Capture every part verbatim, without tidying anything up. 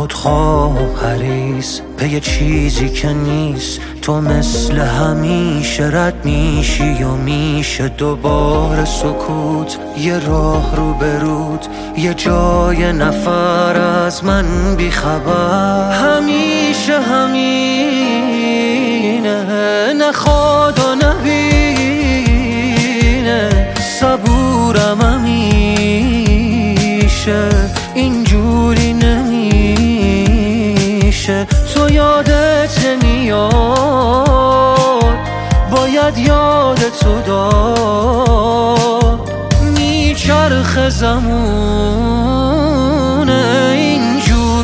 خودخواه حریص به یه چیزی که نیست. تو مثل همیشه رد میشی و میشه دوباره سکوت. یه راه رو برود، یه جای نفر از من بیخبر. همیشه همینه، نخواد و نبینه. صبورم همیشه اینجوری نمیشه. تو یادت نمیاد، باید یادتو داد. میچرخه زمونه اینجور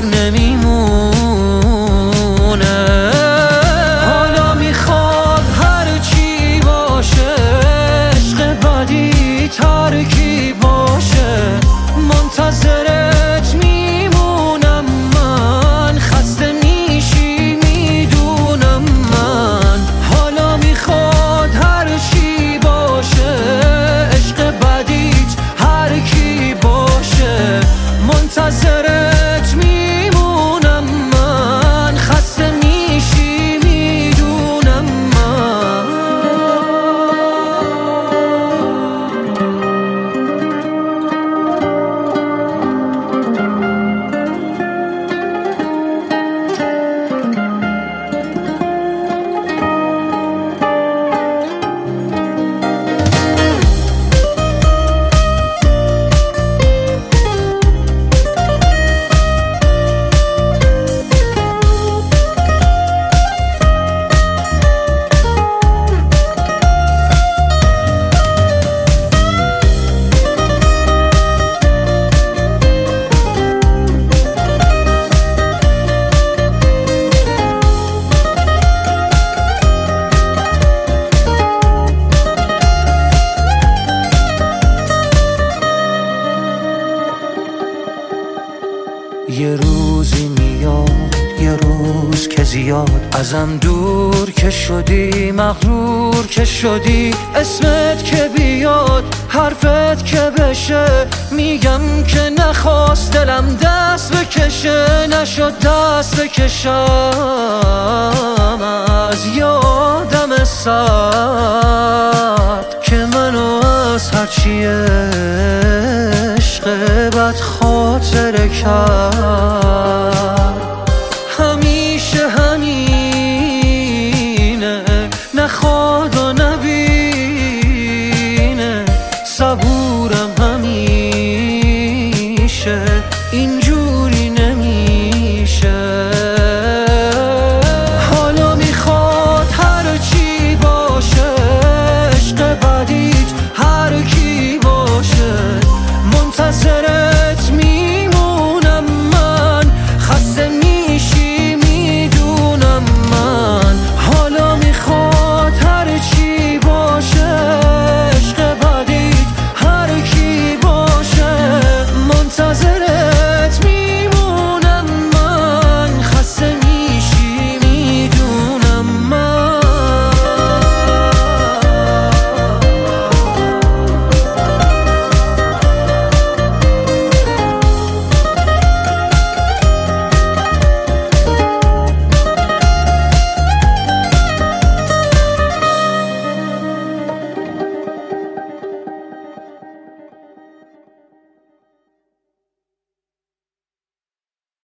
نمیمونه. حالا میخواد هرچی باشه، عشق بدی ترکی باشه. منتظرت میمونم من، خسته میشی میدونم من. حالا میخواد هرچی باشه، عشق بدیت هر کی باشه. منتظرت میمونم من، خسته میشی میدونم من. یه روزی میاد، یه روز که زیاد ازم دور که شدی، مغرور که شدی. اسمت که بیاد، حرفت که بشه، میگم که نخواست دلم دست بکشه. نشد دست بکشم از یادم سرد که منو از هرچیه